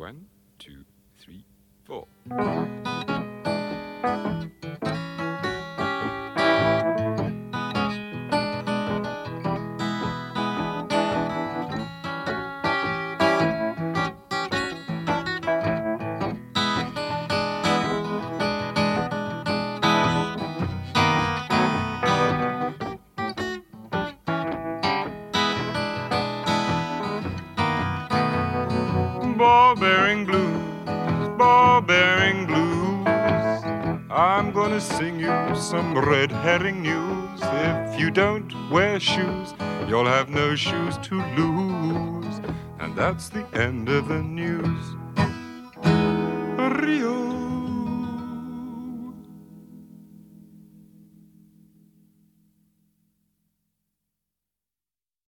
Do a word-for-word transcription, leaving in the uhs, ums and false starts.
One, two, three, four. Ball-bearing blues, ball-bearing blues. I'm gonna sing you some red herring news. If you don't wear shoes, you'll have no shoes to lose. And that's the end of the news. Rio